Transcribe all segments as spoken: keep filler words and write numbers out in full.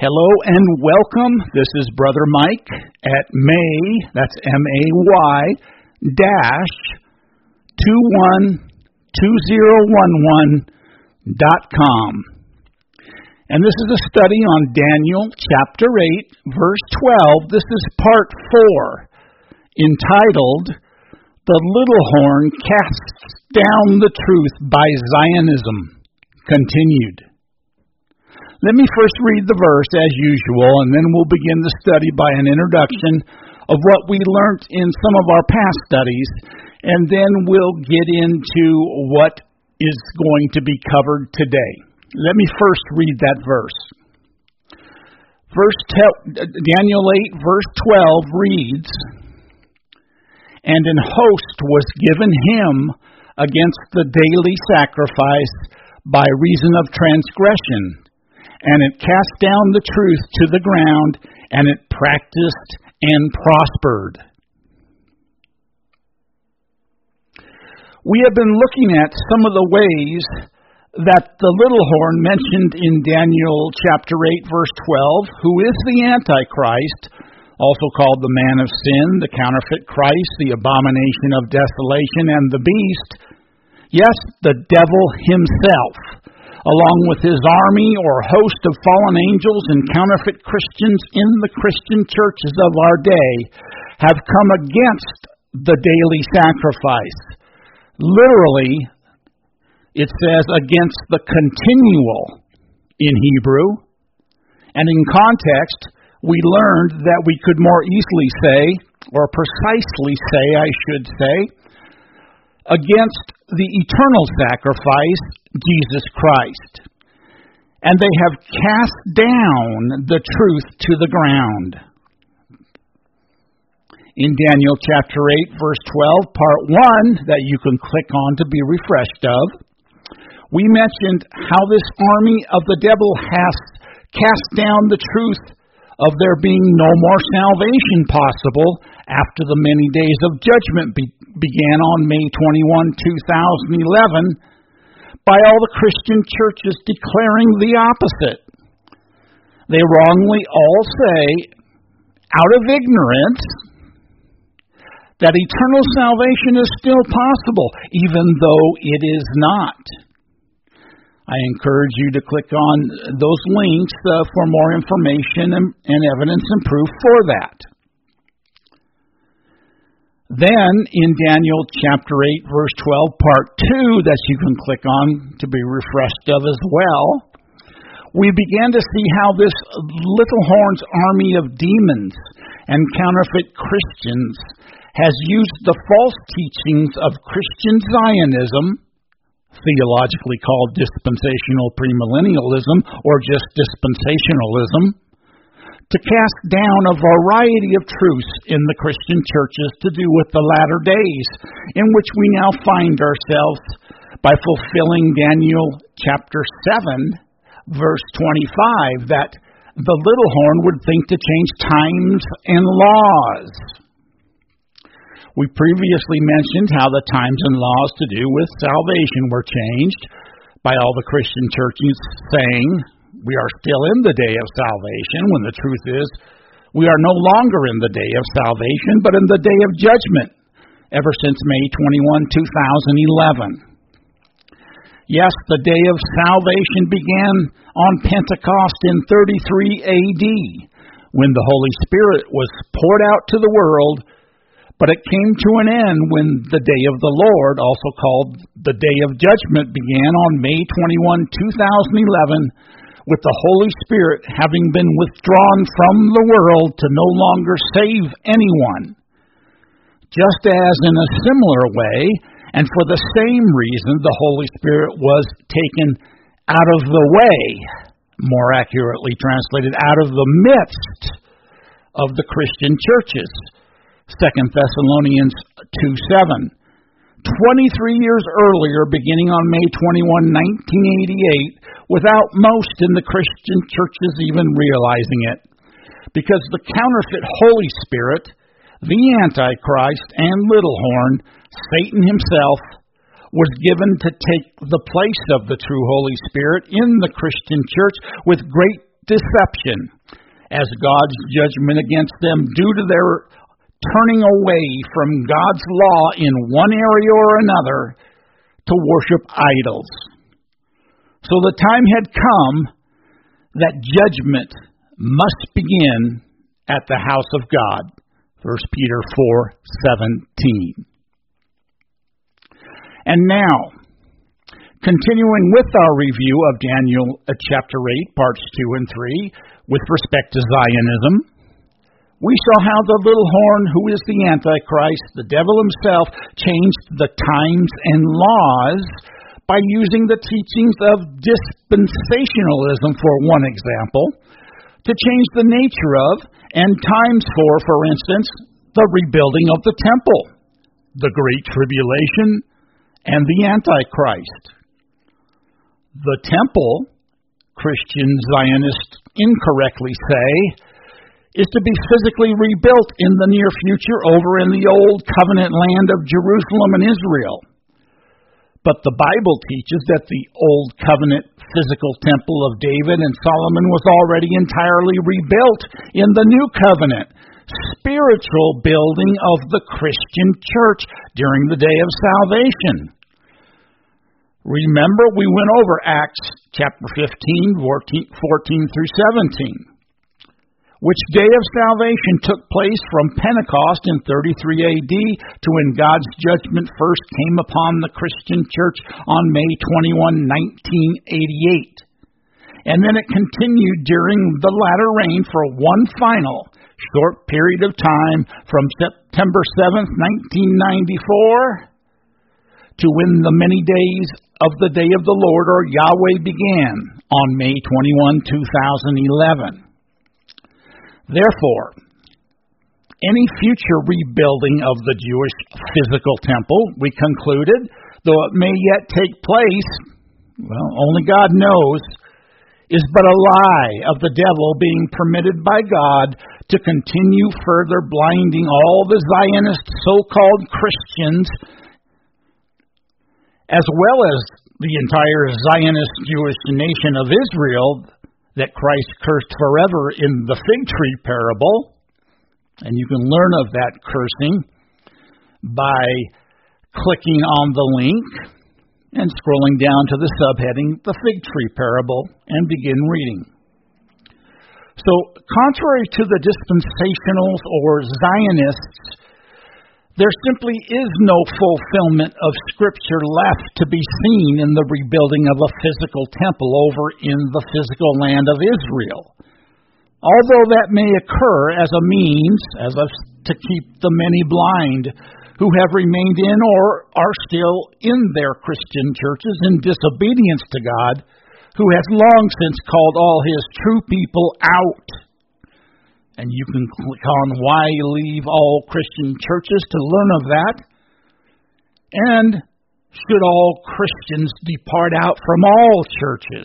Hello and welcome. This is Brother Mike at May, that's M A Y, dash, two one two zero one one dot com. And this is a study on Daniel chapter eight, verse twelve. This is part four, entitled, The Little Horn Casts Down the Truth by Zionism, continued. Let me first read the verse as usual, and then we'll begin the study by an introduction of what we learned in some of our past studies, and then we'll get into what is going to be covered today. Let me first read that verse. Verse te- Daniel eight, verse twelve reads, And an host was given him against the daily sacrifice by reason of transgression, and it cast down the truth to the ground, and it practiced and prospered. We have been looking at some of the ways that the little horn mentioned in Daniel chapter eight, verse twelve, who is the Antichrist, also called the man of sin, the counterfeit Christ, the abomination of desolation, and the beast, yes, the devil himself, along with his army or host of fallen angels and counterfeit Christians in the Christian churches of our day, have come against the daily sacrifice. Literally, it says against the continual in Hebrew. And in context, we learned that we could more easily say, or precisely say, I should say, against the eternal sacrifice, Jesus Christ. And they have cast down the truth to the ground. In Daniel chapter eight, verse twelve, part one, that you can click on to be refreshed of, we mentioned how this army of the devil has cast down the truth of there being no more salvation possible after the many days of judgment be- began on May twenty-first, two thousand eleven, by all the Christian churches declaring the opposite. They wrongly all say, out of ignorance, that eternal salvation is still possible, even though it is not. I encourage you to click on those links uh, for more information and, and evidence and proof for that. Then, in Daniel chapter eight, verse twelve, part two, that you can click on to be refreshed of as well, we began to see how this little horn's army of demons and counterfeit Christians has used the false teachings of Christian Zionism, theologically called dispensational premillennialism, or just dispensationalism, to cast down a variety of truths in the Christian churches to do with the latter days, in which we now find ourselves by fulfilling Daniel chapter seven, verse twenty-five, that the little horn would think to change times and laws. We previously mentioned how the times and laws to do with salvation were changed by all the Christian churches saying, we are still in the day of salvation, when the truth is, we are no longer in the day of salvation, but in the day of judgment, ever since May twenty-first, two thousand eleven. Yes, the day of salvation began on Pentecost in thirty-three A D, when the Holy Spirit was poured out to the world, but it came to an end when the day of the Lord, also called the day of judgment, began on May twenty-first, two thousand eleven, with the Holy Spirit having been withdrawn from the world to no longer save anyone. Just as in a similar way, and for the same reason, the Holy Spirit was taken out of the way, more accurately translated, out of the midst of the Christian churches. Second Thessalonians two seven. Twenty-three years earlier, beginning on May twenty-first, nineteen eighty-eight, without most in the Christian churches even realizing it, because the counterfeit Holy Spirit, the Antichrist, and little horn, Satan himself, was given to take the place of the true Holy Spirit in the Christian church with great deception as God's judgment against them due to their turning away from God's law in one area or another to worship idols. So the time had come that judgment must begin at the house of God. First Peter four seventeen. And now, continuing with our review of Daniel uh, chapter eight, parts two and three, with respect to Zionism, we saw how the little horn, who is the Antichrist, the devil himself, changed the times and laws by using the teachings of dispensationalism, for one example, to change the nature of and times for, for instance, the rebuilding of the temple, the Great Tribulation, and the Antichrist. The temple, Christian Zionists incorrectly say, is to be physically rebuilt in the near future over in the old covenant land of Jerusalem and Israel. But the Bible teaches that the old covenant physical temple of David and Solomon was already entirely rebuilt in the new covenant, spiritual building of the Christian church during the day of salvation. Remember, we went over Acts chapter fifteen, fourteen through seventeen, which day of salvation took place from Pentecost in thirty-three A D to when God's judgment first came upon the Christian church on May twenty-first, nineteen eighty-eight. And then it continued during the latter reign for one final short period of time from September seventh, nineteen ninety-four to when the many days of the day of the Lord, or Yahweh, began on May twenty-first, two thousand eleven. Therefore, any future rebuilding of the Jewish physical temple, we concluded, though it may yet take place, well, only God knows, is but a lie of the devil being permitted by God to continue further blinding all the Zionist so-called Christians, as well as the entire Zionist Jewish nation of Israel that Christ cursed forever in the fig tree parable. And you can learn of that cursing by clicking on the link and scrolling down to the subheading, The Fig Tree Parable, and begin reading. So, contrary to the dispensationals or Zionists, there simply is no fulfillment of Scripture left to be seen in the rebuilding of a physical temple over in the physical land of Israel. Although that may occur as a means as of, to keep the many blind who have remained in or are still in their Christian churches in disobedience to God, who has long since called all His true people out. And you can click on Why Leave All Christian Churches to learn of that. And should all Christians depart out from all churches?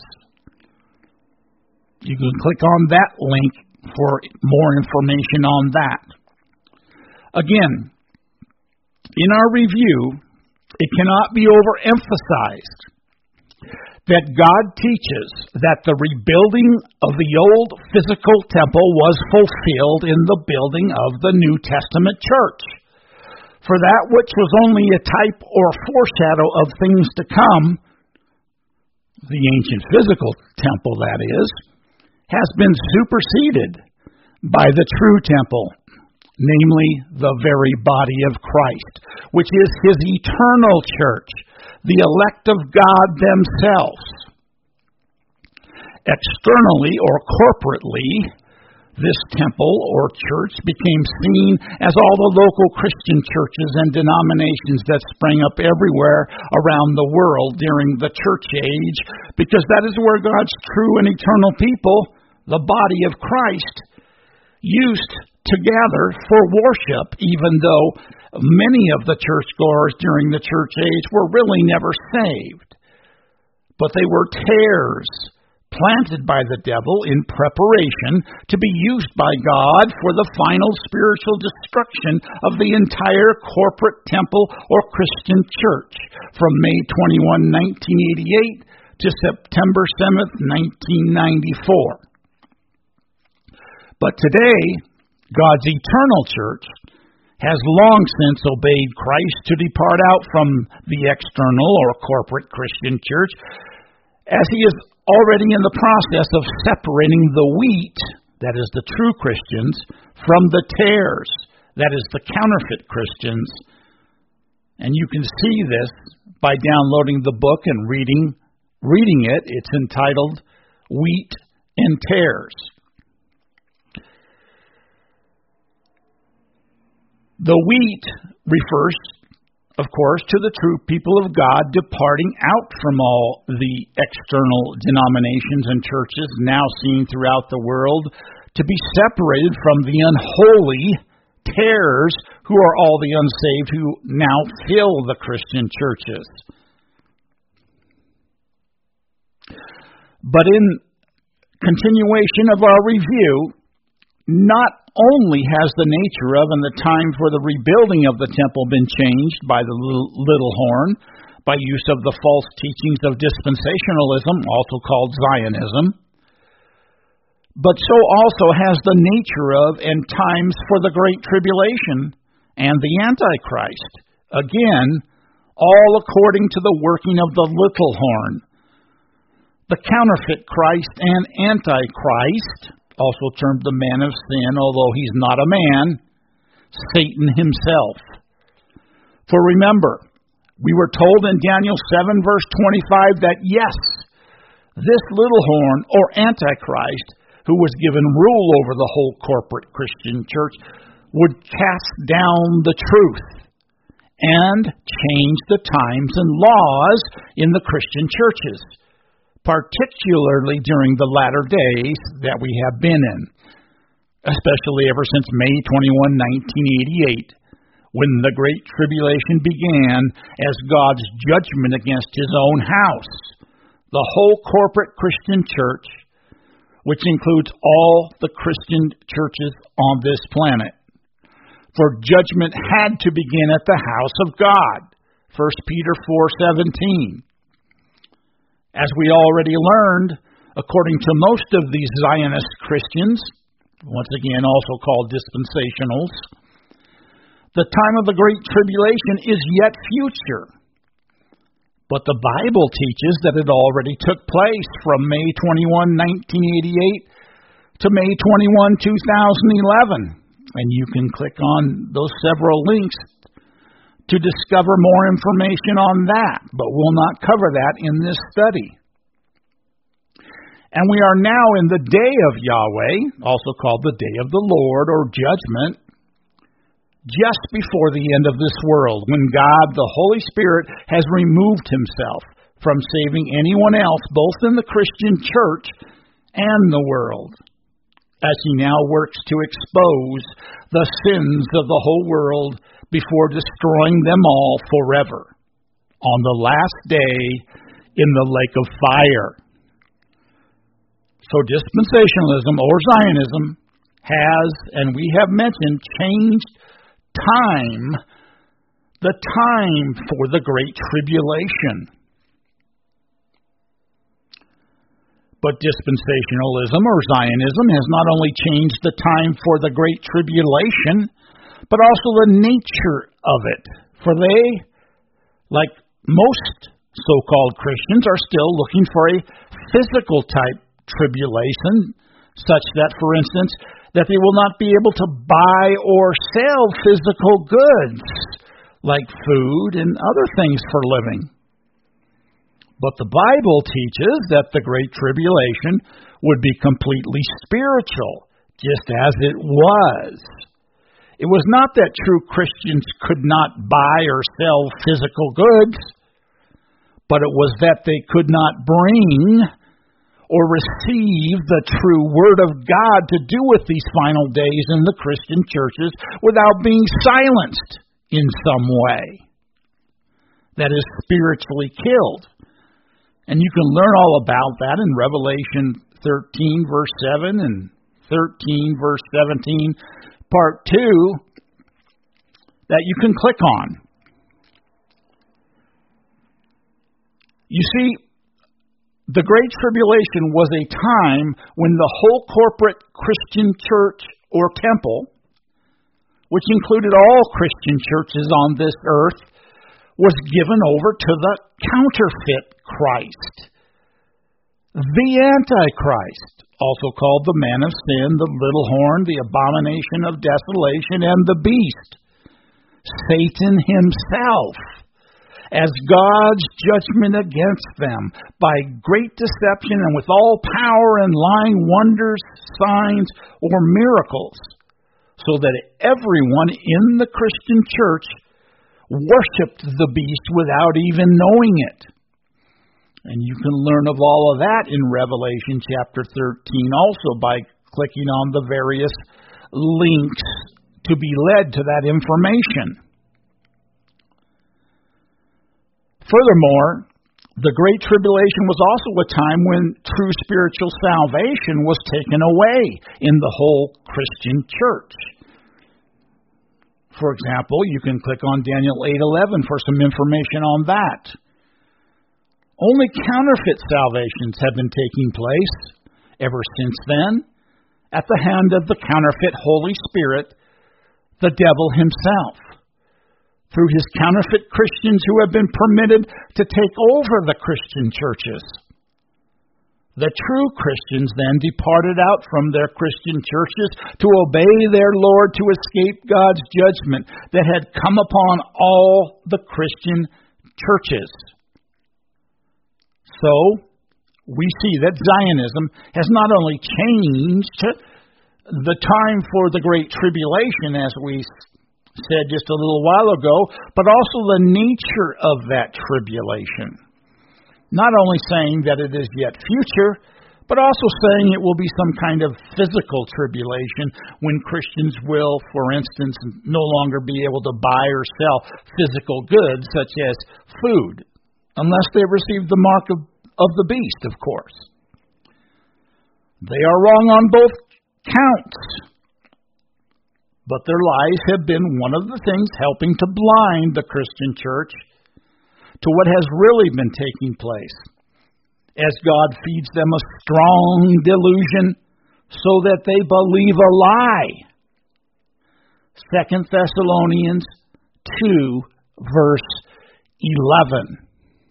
You can click on that link for more information on that. Again, in our review, it cannot be overemphasized that God teaches that the rebuilding of the old physical temple was fulfilled in the building of the New Testament church. For that which was only a type or foreshadow of things to come, the ancient physical temple, that is, has been superseded by the true temple, namely the very body of Christ, which is His eternal church, the elect of God themselves. Externally or corporately, this temple or church became seen as all the local Christian churches and denominations that sprang up everywhere around the world during the church age, because that is where God's true and eternal people, the body of Christ, used to gather for worship, even though many of the churchgoers during the church age were really never saved. But they were tares planted by the devil in preparation to be used by God for the final spiritual destruction of the entire corporate temple or Christian church from May twenty-first, nineteen eighty-eight to September seventh, nineteen ninety-four. But today, God's eternal church has long since obeyed Christ to depart out from the external or corporate Christian church, as he is already in the process of separating the wheat, that is the true Christians, from the tares, that is the counterfeit Christians. And you can see this by downloading the book and reading reading it. It's entitled Wheat and Tares. The wheat refers, of course, to the true people of God departing out from all the external denominations and churches now seen throughout the world, to be separated from the unholy tares who are all the unsaved who now fill the Christian churches. But in continuation of our review, not only has the nature of and the time for the rebuilding of the temple been changed by the little horn, by use of the false teachings of dispensationalism, also called Zionism, but so also has the nature of and times for the Great Tribulation and the Antichrist. Again, all according to the working of the little horn. The counterfeit Christ and Antichrist, also termed the man of sin, although he's not a man, Satan himself. For remember, we were told in Daniel seven, verse twenty-five, that yes, this little horn, or Antichrist, who was given rule over the whole corporate Christian church, would cast down the truth and change the times and laws in the Christian churches, particularly during the latter days that we have been in, especially ever since May twenty-first, nineteen eighty-eight, when the Great Tribulation began as God's judgment against his own house, the whole corporate Christian church, which includes all the Christian churches on this planet. For judgment had to begin at the house of God, First Peter four seventeen. As we already learned, according to most of these Zionist Christians, once again also called dispensationals, the time of the Great Tribulation is yet future. But the Bible teaches that it already took place from May twenty-first, nineteen eighty-eight to May twenty-first, two thousand eleven. And you can click on those several links to discover more information on that, but we'll not cover that in this study. And we are now in the day of Yahweh, also called the day of the Lord or judgment, just before the end of this world, when God, the Holy Spirit, has removed himself from saving anyone else, both in the Christian church and the world, as he now works to expose the sins of the whole world before destroying them all forever on the last day in the lake of fire. So dispensationalism or Zionism has, and we have mentioned, changed time, the time for the Great Tribulation. But dispensationalism or Zionism has not only changed the time for the Great Tribulation, but also the nature of it. For they, like most so-called Christians, are still looking for a physical type tribulation, such that, for instance, that they will not be able to buy or sell physical goods, like food and other things for living. But the Bible teaches that the Great Tribulation would be completely spiritual, just as it was. It was not that true Christians could not buy or sell physical goods, but it was that they could not bring or receive the true Word of God to do with these final days in the Christian churches without being silenced in some way. That is, spiritually killed. And you can learn all about that in Revelation thirteen, verse seven, and thirteen, verse seventeen, part two, that you can click on. You see, The Great Tribulation was a time when the whole corporate Christian church or temple, which included all Christian churches on this earth, was given over to the counterfeit Christ, the Antichrist, also called the man of sin, the little horn, the abomination of desolation, and the beast, Satan himself, as God's judgment against them by great deception and with all power and lying wonders, signs, or miracles, so that everyone in the Christian church worshipped the beast without even knowing it. And you can learn of all of that in Revelation chapter thirteen also by clicking on the various links to be led to that information. Furthermore, the Great Tribulation was also a time when true spiritual salvation was taken away in the whole Christian church. For example, you can click on Daniel eight eleven for some information on that. Only counterfeit salvations have been taking place ever since then at the hand of the counterfeit Holy Spirit, the devil himself, through his counterfeit Christians who have been permitted to take over the Christian churches. The true Christians then departed out from their Christian churches to obey their Lord to escape God's judgment that had come upon all the Christian churches. So, we see that Zionism has not only changed the time for the Great Tribulation, as we said just a little while ago, but also the nature of that tribulation. Not only saying that it is yet future, but also saying it will be some kind of physical tribulation when Christians will, for instance, no longer be able to buy or sell physical goods such as food, unless they receive the mark of, of the beast, of course. They are wrong on both counts. But their lies have been one of the things helping to blind the Christian church to what has really been taking place, as God feeds them a strong delusion so that they believe a lie. Second Thessalonians two, verse eleven.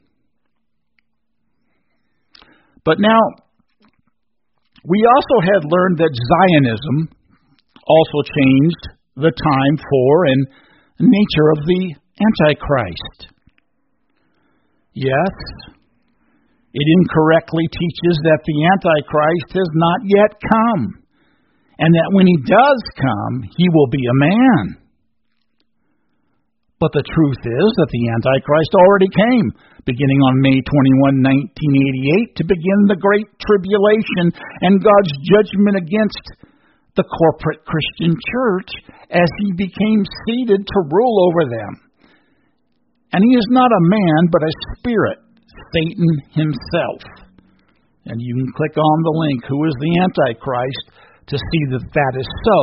But now, we also had learned that Zionism also changed the time for and nature of the Antichrist. Yes, it incorrectly teaches that the Antichrist has not yet come, and that when he does come, he will be a man. But the truth is that the Antichrist already came, beginning on May twenty-first, nineteen eighty-eight, to begin the Great Tribulation and God's judgment against the corporate Christian church as he became seated to rule over them. And he is not a man, but a spirit, Satan himself. And you can click on the link, Who is the Antichrist, to see that that is so.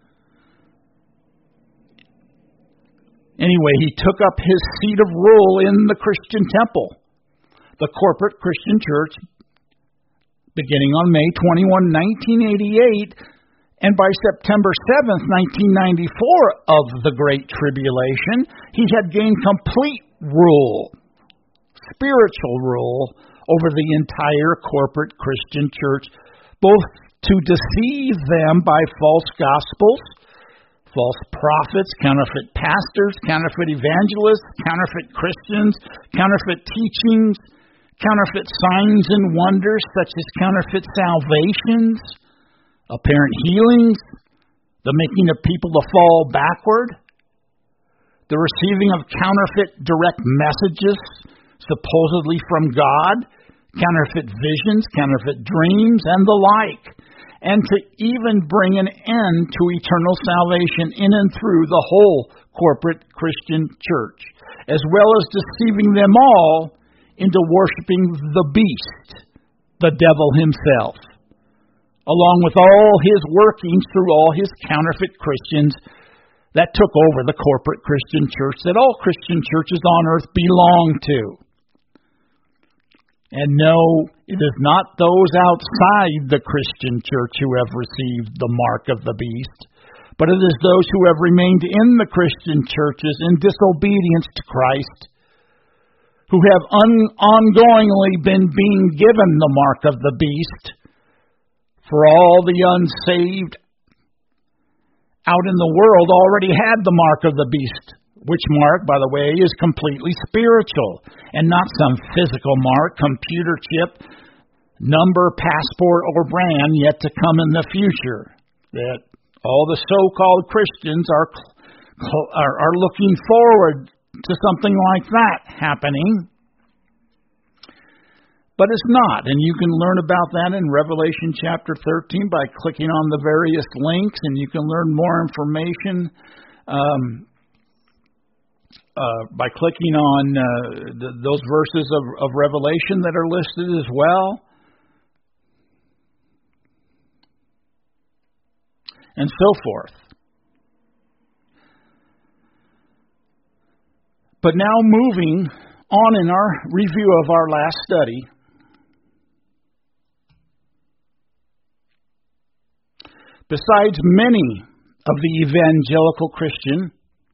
Anyway, he took up his seat of rule in the Christian temple, the corporate Christian church, beginning on May twenty-first, nineteen eighty-eight, and by September seventh, nineteen ninety-four, of the Great Tribulation, he had gained complete rule, spiritual rule, over the entire corporate Christian church, both to deceive them by false gospels, false prophets, counterfeit pastors, counterfeit evangelists, counterfeit Christians, counterfeit teachings, counterfeit signs and wonders such as counterfeit salvations, apparent healings, the making of people to fall backward, the receiving of counterfeit direct messages, supposedly from God, counterfeit visions, counterfeit dreams, and the like, and to even bring an end to eternal salvation in and through the whole corporate Christian church, as well as deceiving them all into worshiping the beast, the devil himself, along with all his workings through all his counterfeit Christians that took over the corporate Christian church that all Christian churches on earth belong to. And no, it is not those outside the Christian church who have received the mark of the beast, but it is those who have remained in the Christian churches in disobedience to Christ, who have un- ongoingly been being given the mark of the beast. For all the unsaved out in the world already had the mark of the beast, which mark, by the way, is completely spiritual and not some physical mark, computer chip, number, passport, or brand yet to come in the future. That all the so-called Christians are are, are looking forward to something like that happening. But it's not, and you can learn about that in Revelation chapter thirteen by clicking on the various links, and you can learn more information um, uh, by clicking on uh, the, those verses of, of Revelation that are listed as well. And so forth. But now moving on in our review of our last study, besides many of the evangelical Christian,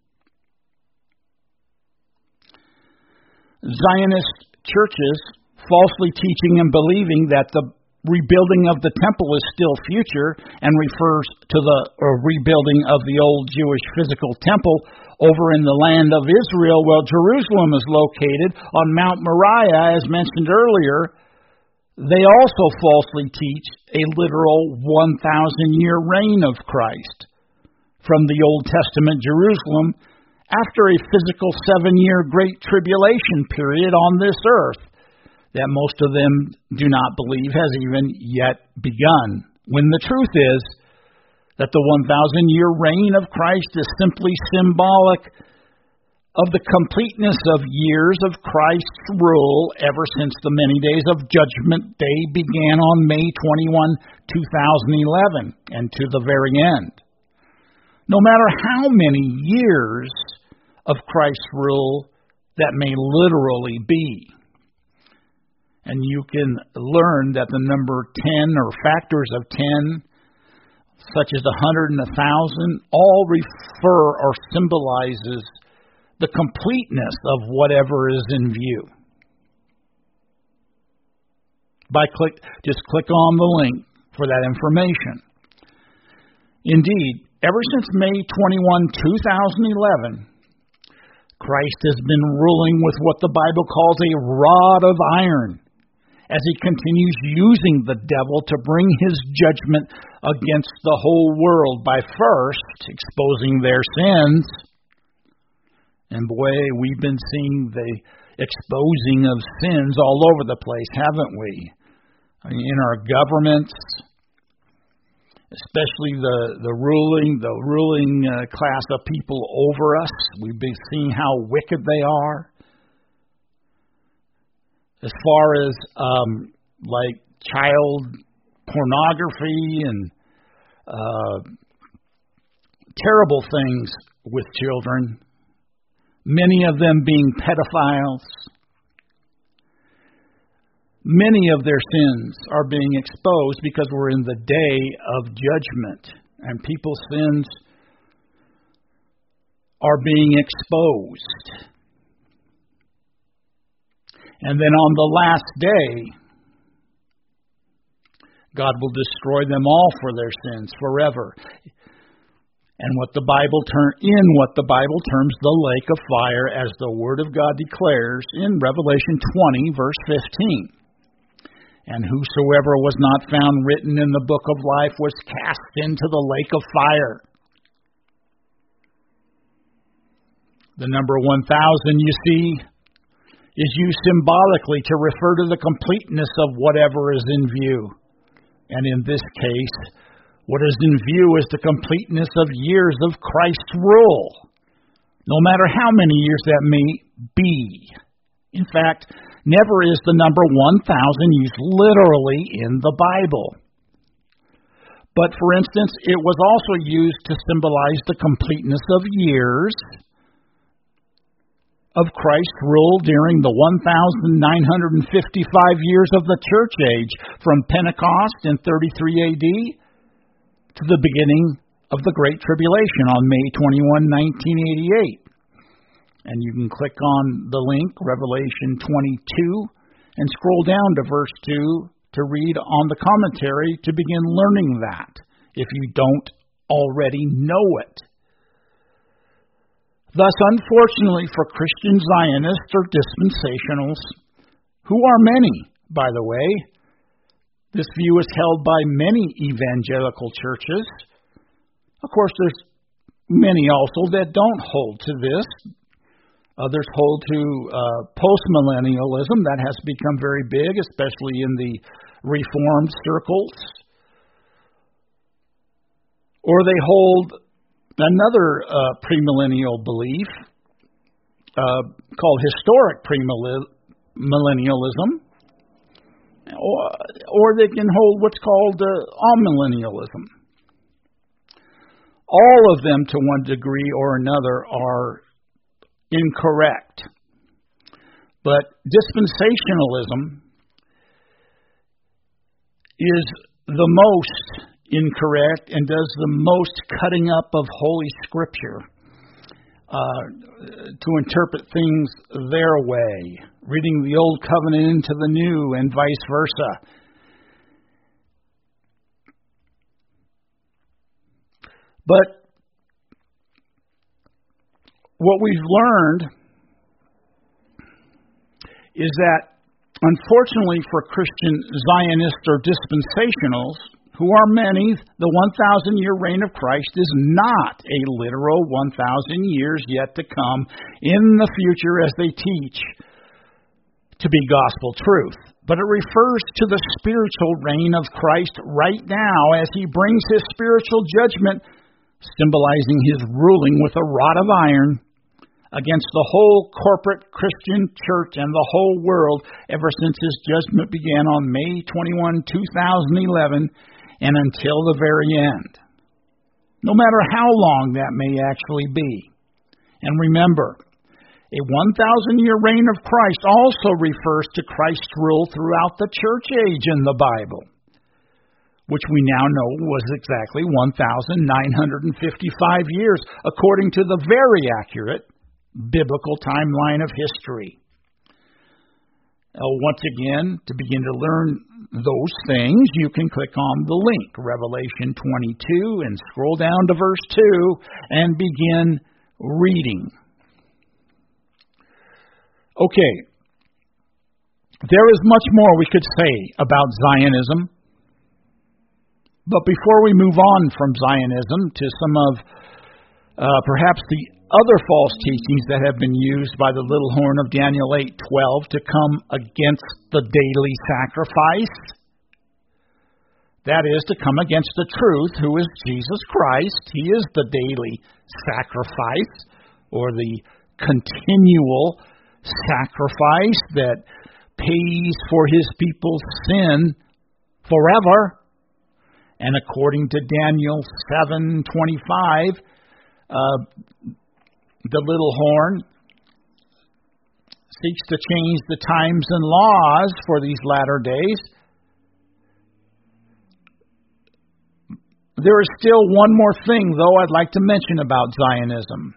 Zionist churches falsely teaching and believing that the rebuilding of the temple is still future and refers to the or rebuilding of the old Jewish physical temple over in the land of Israel. Well, Jerusalem is located on Mount Moriah, as mentioned earlier. They also falsely teach a literal one thousand year reign of Christ from the Old Testament Jerusalem after a physical seven-year Great Tribulation period on this earth that most of them do not believe has even yet begun, when the truth is that the one thousand year reign of Christ is simply symbolic of the completeness of years of Christ's rule ever since the many days of Judgment Day began on May twenty-first, two thousand eleven, and to the very end. No matter how many years of Christ's rule that may literally be. And you can learn that the number ten or factors of ten, such as a hundred and a thousand, all refer or symbolizes the completeness of whatever is in view. By click, just click on the link for that information. Indeed, ever since May twenty-first, two thousand eleven, Christ has been ruling with what the Bible calls a rod of iron, as he continues using the devil to bring his judgment against the whole world by first exposing their sins. And boy, we've been seeing the exposing of sins all over the place, haven't we? In our governments, especially the, the ruling, the ruling uh, class of people over us. We've been seeing how wicked they are. As far as um, like child pornography and uh, terrible things with children, many of them being pedophiles. Many of their sins are being exposed because we're in the day of judgment, and people's sins are being exposed. And then on the last day, God will destroy them all for their sins forever. And what the Bible term in what the Bible terms the lake of fire, as the Word of God declares in Revelation twenty, verse fifteen. And whosoever was not found written in the book of life was cast into the lake of fire. The number one thousand, you see, is used symbolically to refer to the completeness of whatever is in view. And in this case, what is in view is the completeness of years of Christ's rule, no matter how many years that may be. In fact, never is the number one thousand used literally in the Bible. But, for instance, it was also used to symbolize the completeness of years of Christ's rule during the one thousand nine hundred fifty-five years of the church age, from Pentecost in thirty-three A D to the beginning of the Great Tribulation on May twenty-first, nineteen eighty-eight. And you can click on the link, Revelation twenty-two, and scroll down to verse two to read on the commentary to begin learning that, if you don't already know it. Thus, unfortunately for Christian Zionists or dispensationals, who are many, by the way, this view is held by many evangelical churches. Of course, there's many also that don't hold to this. Others hold to uh, postmillennialism. That has become very big, especially in the Reformed circles. Or they hold another uh, premillennial belief uh, called historic premillennialism. Or, or they can hold what's called uh, amillennialism. All of them, to one degree or another, are incorrect. But dispensationalism is the most incorrect and does the most cutting up of Holy Scripture uh, to interpret things their way, reading the Old Covenant into the New and vice versa. But what we've learned is that, unfortunately for Christian Zionists or dispensationals, who are many, the one thousand year reign of Christ is not a literal one thousand years yet to come in the future as they teach to be gospel truth. But it refers to the spiritual reign of Christ right now as he brings his spiritual judgment, symbolizing his ruling with a rod of iron against the whole corporate Christian church and the whole world ever since his judgment began on May twenty-first, two thousand eleven, and until the very end, no matter how long that may actually be. And remember, a one thousand year reign of Christ also refers to Christ's rule throughout the church age in the Bible, which we now know was exactly one thousand nine hundred fifty-five years, according to the very accurate biblical timeline of history. Uh, once again, to begin to learn those things, you can click on the link, Revelation twenty-two, and scroll down to verse two and begin reading. Okay, there is much more we could say about Zionism, but before we move on from Zionism to some of uh, perhaps the other false teachings that have been used by the little horn of Daniel eight twelve to come against the daily sacrifice, that is, to come against the truth, who is Jesus Christ. He is the daily sacrifice, or the continual sacrifice that pays for his people's sin forever. And according to Daniel seven twenty-five, uh, the little horn seeks to change the times and laws for these latter days. There is still one more thing, though, I'd like to mention about Zionism.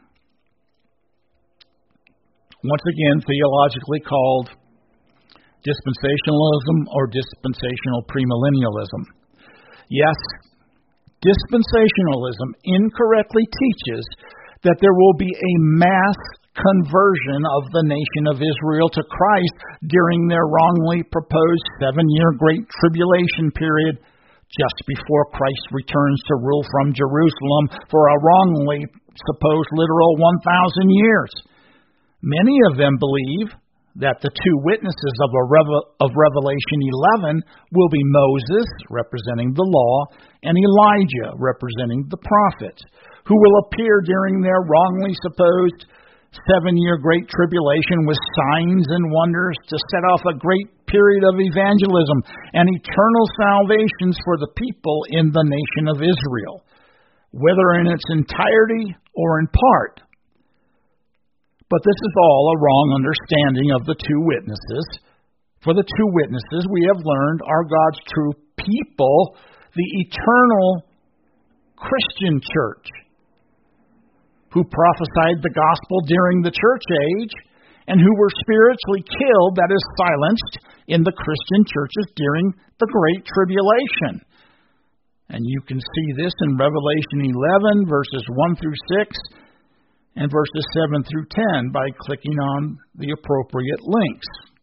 Once again, theologically called dispensationalism or dispensational premillennialism. Yes, dispensationalism incorrectly teaches that there will be a mass conversion of the nation of Israel to Christ during their wrongly proposed seven-year Great Tribulation period, just before Christ returns to rule from Jerusalem for a wrongly supposed literal one thousand years. Many of them believe that the two witnesses of, a Reve- of Revelation eleven will be Moses, representing the law, and Elijah, representing the prophets, who will appear during their wrongly supposed seven-year Great Tribulation with signs and wonders to set off a great period of evangelism and eternal salvations for the people in the nation of Israel, whether in its entirety or in part. But this is all a wrong understanding of the two witnesses. For the two witnesses we have learned are God's true people, the eternal Christian church, who prophesied the gospel during the church age and who were spiritually killed, that is, silenced, in the Christian churches during the Great Tribulation. And you can see this in Revelation eleven, verses one through six, and verses seven through ten by clicking on the appropriate links.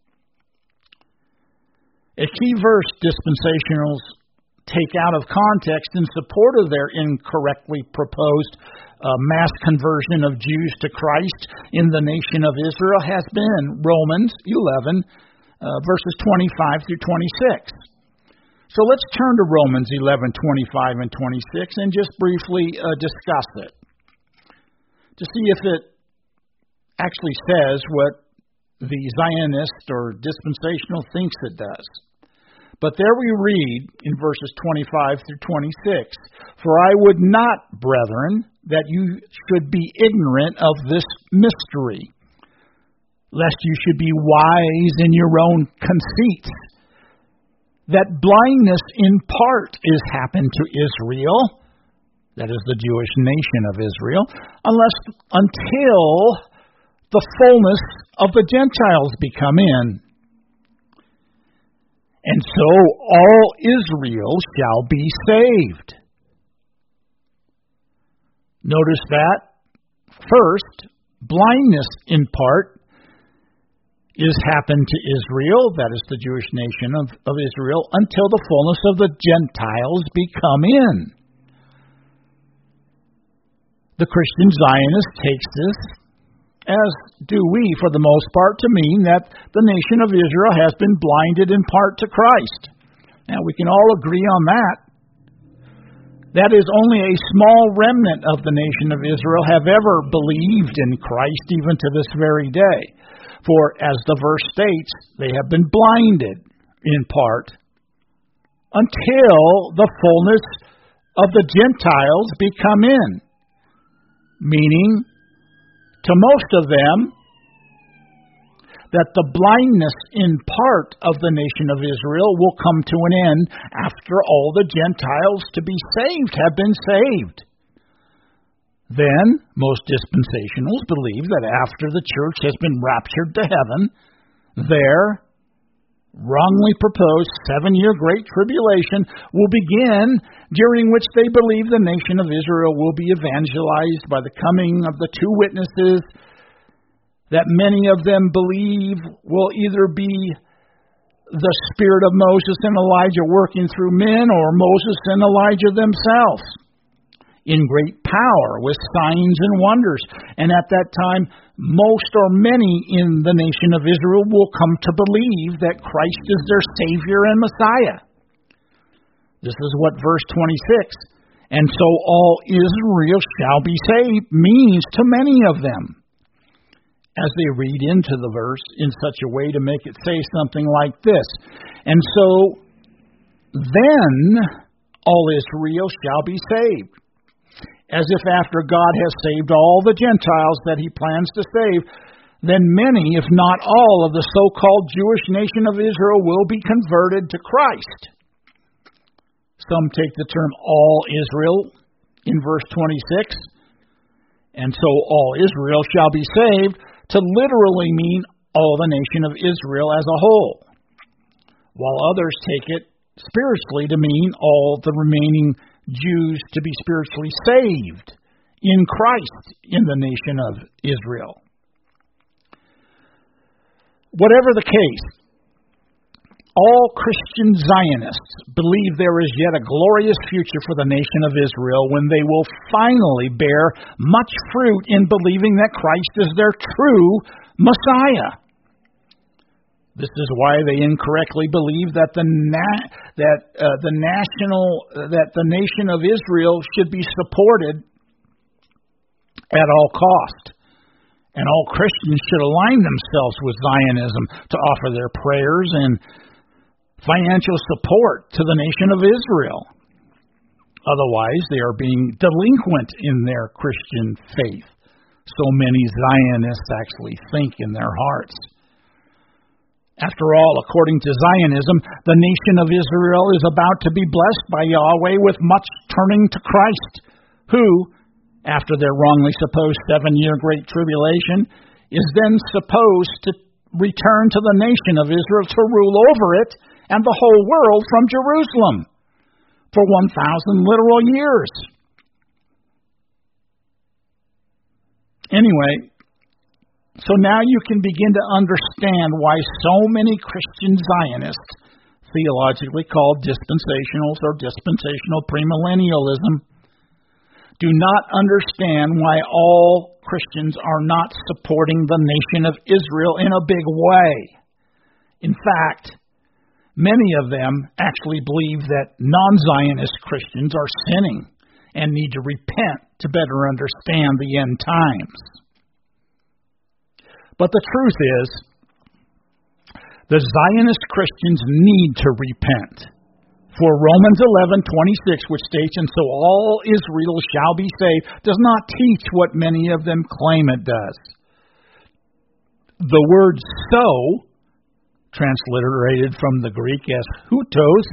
A key verse dispensationals take out of context in support of their incorrectly proposed uh, mass conversion of Jews to Christ in the nation of Israel has been Romans eleven, uh, verses twenty-five through twenty-six. So let's turn to Romans eleven, twenty-five and twenty-six and just briefly uh, discuss it to see if it actually says what the Zionist or dispensational thinks it does. But there we read in verses twenty-five through twenty-six, "For I would not, brethren, that you should be ignorant of this mystery, lest you should be wise in your own conceits, that blindness in part is happened to Israel," that is the Jewish nation of Israel, "unless until the fullness of the Gentiles be come in. And so all Israel shall be saved." Notice that, first, blindness in part is happened to Israel, that is the Jewish nation of, of Israel, until the fullness of the Gentiles be come in. The Christian Zionist takes this, as do we for the most part, to mean that the nation of Israel has been blinded in part to Christ. Now, we can all agree on that. That is, only a small remnant of the nation of Israel have ever believed in Christ, even to this very day. For, as the verse states, they have been blinded in part until the fullness of the Gentiles be come in. Meaning, to most of them, that the blindness in part of the nation of Israel will come to an end after all the Gentiles to be saved have been saved. Then, most dispensationals believe that after the church has been raptured to heaven, their wrongly proposed seven-year Great Tribulation will begin, during which they believe the nation of Israel will be evangelized by the coming of the two witnesses that many of them believe will either be the spirit of Moses and Elijah working through men, or Moses and Elijah themselves in great power with signs and wonders. And at that time, most or many in the nation of Israel will come to believe that Christ is their Savior and Messiah. This is what verse twenty-six, "And so all Israel shall be saved," means to many of them, as they read into the verse in such a way to make it say something like this: "And so then all Israel shall be saved." As if after God has saved all the Gentiles that he plans to save, then many, if not all, of the so-called Jewish nation of Israel will be converted to Christ. Some take the term all Israel in verse twenty-six, "and so all Israel shall be saved," to literally mean all the nation of Israel as a whole, while others take it spiritually to mean all the remaining Jews to be spiritually saved in Christ in the nation of Israel. Whatever the case, all Christian Zionists believe there is yet a glorious future for the nation of Israel when they will finally bear much fruit in believing that Christ is their true Messiah. This is why they incorrectly believe that the na- that uh, the national uh, that the nation of Israel should be supported at all cost, and all Christians should align themselves with Zionism to offer their prayers and financial support to the nation of Israel. Otherwise, they are being delinquent in their Christian faith. so many Zionists actually think in their hearts. After all, according to Zionism, the nation of Israel is about to be blessed by Yahweh with much turning to Christ, who, after their wrongly supposed seven-year Great Tribulation, is then supposed to return to the nation of Israel to rule over it and the whole world from Jerusalem for one thousand literal years. Anyway, so now you can begin to understand why so many Christian Zionists, theologically called dispensationals or dispensational premillennialism, do not understand why all Christians are not supporting the nation of Israel in a big way. In fact, many of them actually believe that non-Zionist Christians are sinning and need to repent to better understand the end times. But the truth is, the Zionist Christians need to repent. For Romans eleven twenty-six, which states, "And so all Israel shall be saved," does not teach what many of them claim it does. The word "so," transliterated from the Greek as hutos,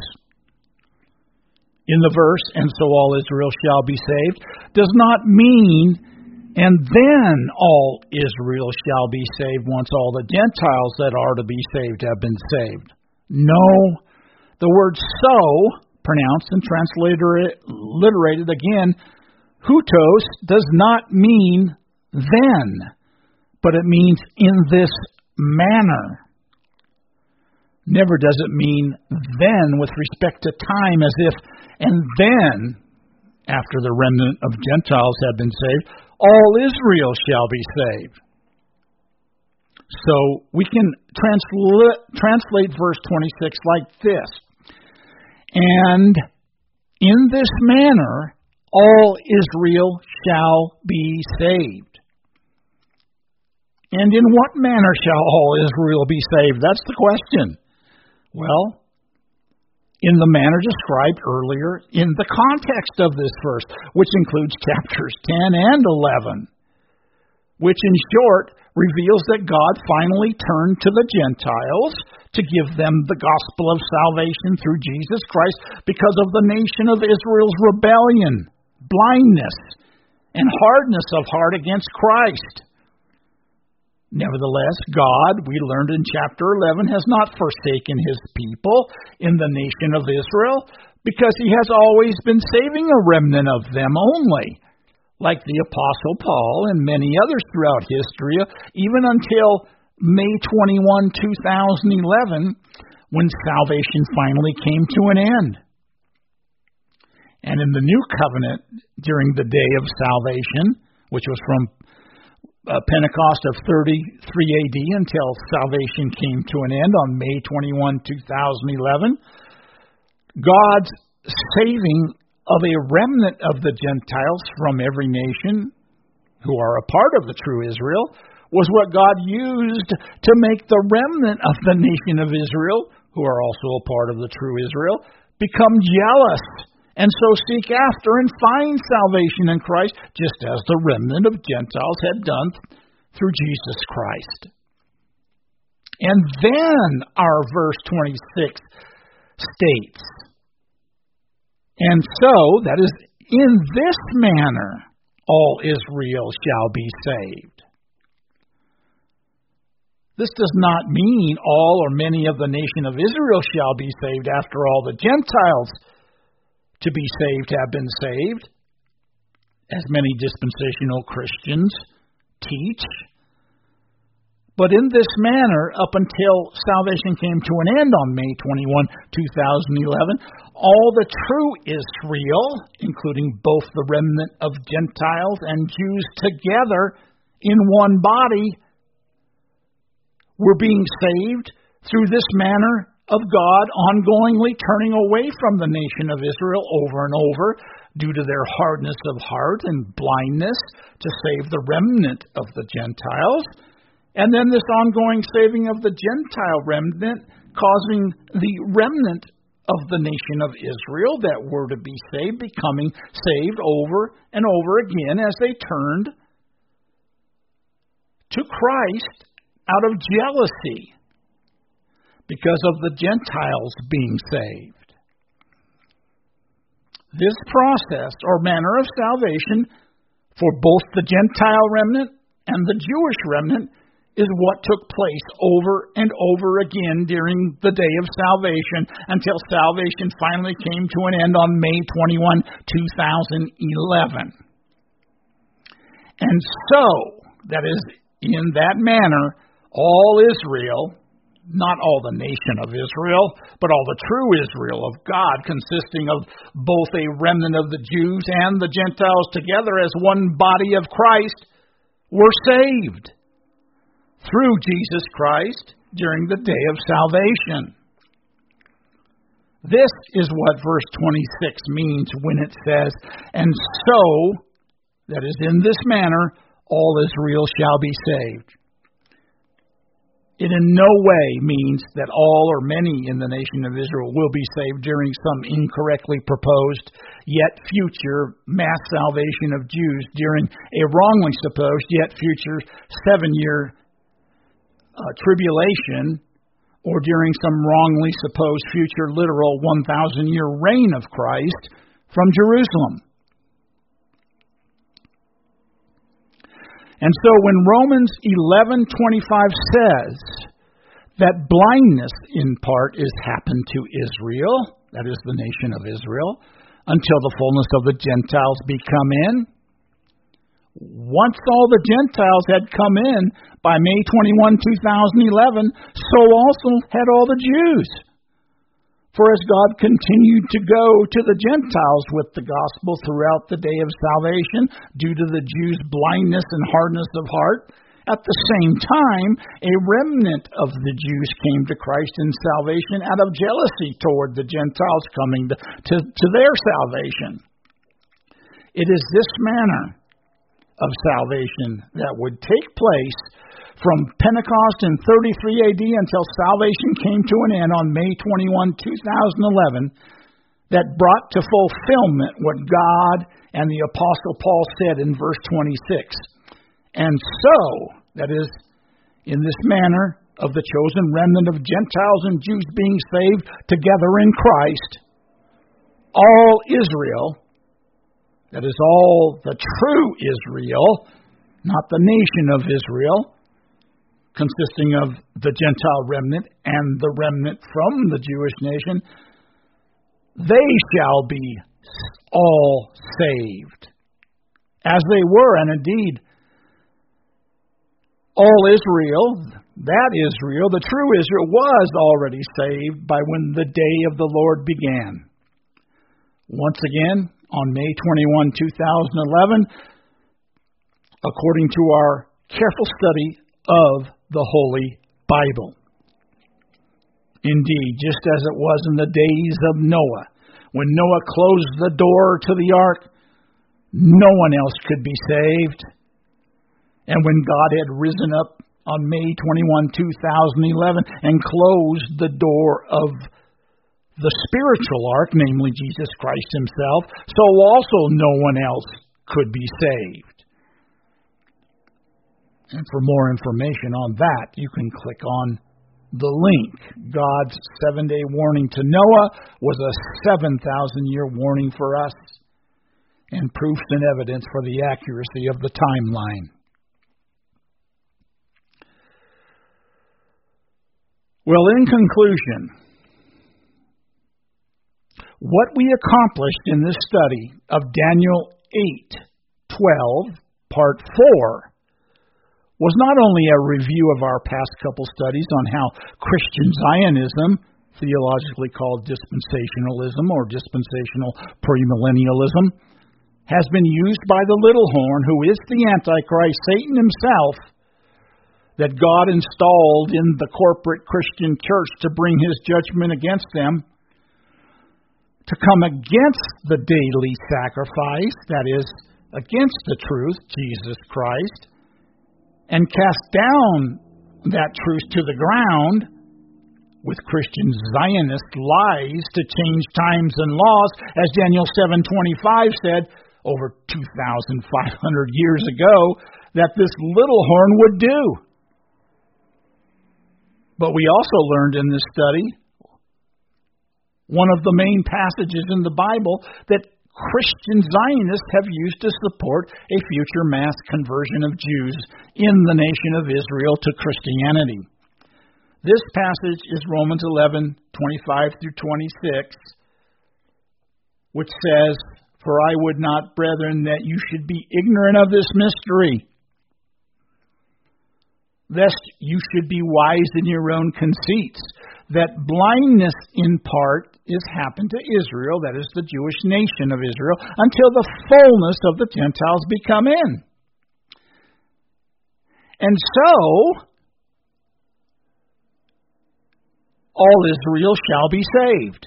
in the verse, "And so all Israel shall be saved," does not mean, "And then all Israel shall be saved once all the Gentiles that are to be saved have been saved." No. The word "so," pronounced and transliterated again, hutos, does not mean then, but it means in this manner. Never does it mean then with respect to time, as if, and then, after the remnant of Gentiles have been saved, all Israel shall be saved. So we can transla- translate verse twenty-six like this: "And in this manner all Israel shall be saved." And in what manner shall all Israel be saved? That's the question. Well, in the manner described earlier in the context of this verse, which includes chapters ten and eleven, which in short reveals that God finally turned to the Gentiles to give them the gospel of salvation through Jesus Christ because of the nation of Israel's rebellion, blindness, and hardness of heart against Christ. Nevertheless, God, we learned in chapter eleven, has not forsaken his people in the nation of Israel, because he has always been saving a remnant of them only, like the Apostle Paul and many others throughout history, even until May twenty-first, two thousand eleven, when salvation finally came to an end. And in the New Covenant, during the day of salvation, which was from Uh, Pentecost of thirty-three A D until salvation came to an end on May twenty-first, two thousand eleven, God's saving of a remnant of the Gentiles from every nation who are a part of the true Israel was what God used to make the remnant of the nation of Israel, who are also a part of the true Israel, become jealous and so seek after and find salvation in Christ, just as the remnant of Gentiles had done through Jesus Christ. And then our verse twenty-six states, "And so," that is, "in this manner all Israel shall be saved." This does not mean all or many of the nation of Israel shall be saved. After all, the Gentiles to be saved have been saved, as many dispensational Christians teach. But in this manner, up until salvation came to an end on May twenty-first, two thousand eleven, all the true Israel, including both the remnant of Gentiles and Jews together in one body, were being saved through this manner of God ongoingly turning away from the nation of Israel over and over due to their hardness of heart and blindness to save the remnant of the Gentiles. And then this ongoing saving of the Gentile remnant causing the remnant of the nation of Israel that were to be saved becoming saved over and over again as they turned to Christ out of jealousy because of the Gentiles being saved. This process or manner of salvation for both the Gentile remnant and the Jewish remnant is what took place over and over again during the day of salvation until salvation finally came to an end on May twenty-first, two thousand eleven. And so, that is, in that manner, all Israel, not all the nation of Israel, but all the true Israel of God, consisting of both a remnant of the Jews and the Gentiles together as one body of Christ, were saved through Jesus Christ during the day of salvation. This is what verse twenty-six means when it says, "And so," that is, in this manner, "all Israel shall be saved." It in no way means that all or many in the nation of Israel will be saved during some incorrectly proposed, yet future, mass salvation of Jews during a wrongly supposed, yet future seven-year uh, tribulation, or during some wrongly supposed future literal one thousand year reign of Christ from Jerusalem. And so when Romans eleven twenty-five says that blindness in part is happened to Israel, that is the nation of Israel, until the fullness of the Gentiles be come in, once all the Gentiles had come in by May twenty-first, two thousand eleven, so also had all the Jews. For as God continued to go to the Gentiles with the gospel throughout the day of salvation, due to the Jews' blindness and hardness of heart, at the same time, a remnant of the Jews came to Christ in salvation out of jealousy toward the Gentiles coming to, to, to their salvation. It is this manner of salvation that would take place from Pentecost in thirty-three A D until salvation came to an end on May twenty-first, two thousand eleven, that brought to fulfillment what God and the Apostle Paul said in verse twenty-six. And so, that is, in this manner of the chosen remnant of Gentiles and Jews being saved together in Christ, all Israel, that is all the true Israel, not the nation of Israel, consisting of the Gentile remnant and the remnant from the Jewish nation, they shall be all saved, as they were, and indeed, all Israel, that Israel, the true Israel, was already saved by when the day of the Lord began. Once again, on May twenty-first, two thousand eleven, according to our careful study of the Holy Bible. Indeed, just as it was in the days of Noah, when Noah closed the door to the ark, no one else could be saved. And when God had risen up on May twenty-first, two thousand eleven, and closed the door of the spiritual ark, namely Jesus Christ himself, so also no one else could be saved. And for more information on that, you can click on the link. God's seven-day warning to Noah was a seven thousand year warning for us, and proof and evidence for the accuracy of the timeline. Well, in conclusion, what we accomplished in this study of Daniel eight twelve, part four, was not only a review of our past couple studies on how Christian Zionism, theologically called dispensationalism or dispensational premillennialism, has been used by the little horn, who is the Antichrist, Satan himself, that God installed in the corporate Christian church to bring his judgment against them, to come against the daily sacrifice, that is, against the truth, Jesus Christ, and cast down that truth to the ground with Christian Zionist lies to change times and laws, as Daniel seven twenty-five said, over two thousand five hundred years ago that this little horn would do. But we also learned in this study, one of the main passages in the Bible that Christian Zionists have used to support a future mass conversion of Jews in the nation of Israel to Christianity. This passage is Romans eleven, twenty-five through twenty-six, which says, "For I would not, brethren, that you should be ignorant of this mystery, lest you should be wise in your own conceits, that blindness in part is happened to Israel," that is the Jewish nation of Israel, "until the fullness of the Gentiles be come in. And so all Israel shall be saved."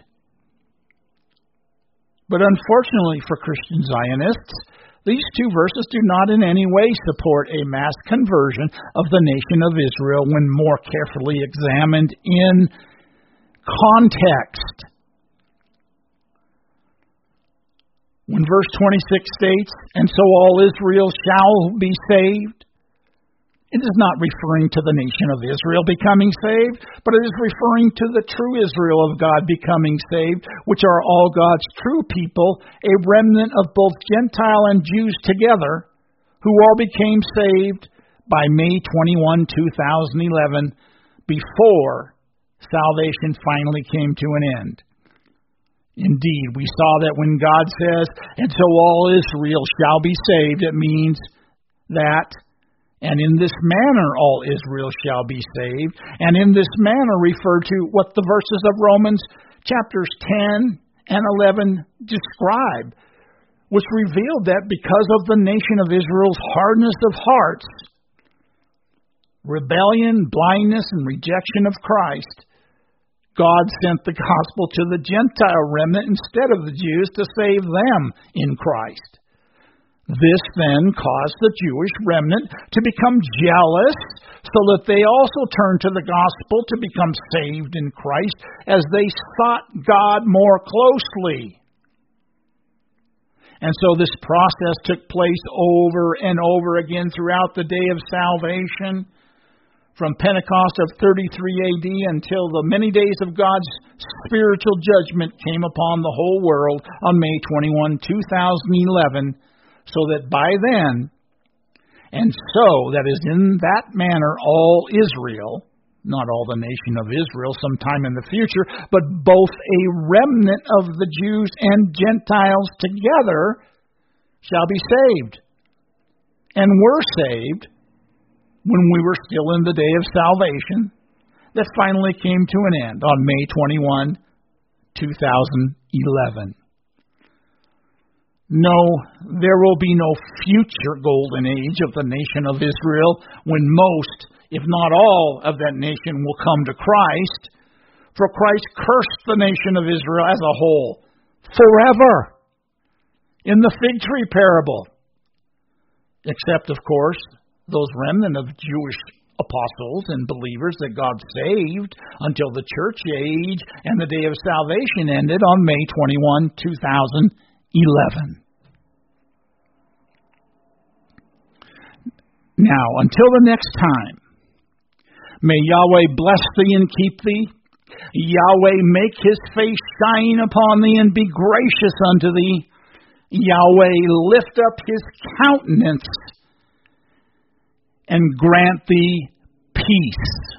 But unfortunately for Christian Zionists, these two verses do not in any way support a mass conversion of the nation of Israel when more carefully examined in context. When verse twenty-six states, "And so all Israel shall be saved," it is not referring to the nation of Israel becoming saved, but it is referring to the true Israel of God becoming saved, which are all God's true people, a remnant of both Gentile and Jews together, who all became saved by May twenty-first, two thousand eleven, before salvation finally came to an end. Indeed, we saw that when God says, "And so all Israel shall be saved," it means that, "And in this manner all Israel shall be saved," and in this manner refer to what the verses of Romans chapters ten and eleven describe, which revealed that because of the nation of Israel's hardness of hearts, rebellion, blindness, and rejection of Christ, God sent the gospel to the Gentile remnant instead of the Jews to save them in Christ. This then caused the Jewish remnant to become jealous so that they also turned to the gospel to become saved in Christ as they sought God more closely. And so this process took place over and over again throughout the day of salvation, from Pentecost of thirty-three A D until the many days of God's spiritual judgment came upon the whole world on May twenty-first, two thousand eleven, so that by then, and so that is in that manner all Israel, not all the nation of Israel sometime in the future, but both a remnant of the Jews and Gentiles together shall be saved, and were saved when we were still in the day of salvation that finally came to an end on May twenty-first, two thousand eleven. No, there will be no future golden age of the nation of Israel when most, if not all, of that nation will come to Christ, for Christ cursed the nation of Israel as a whole forever in the fig tree parable, except, of course, those remnant of Jewish apostles and believers that God saved until the church age and the day of salvation ended on May twenty-first, two thousand eleven. Now, until the next time, may Yahweh bless thee and keep thee. Yahweh make his face shine upon thee and be gracious unto thee. Yahweh lift up his countenance and grant thee peace.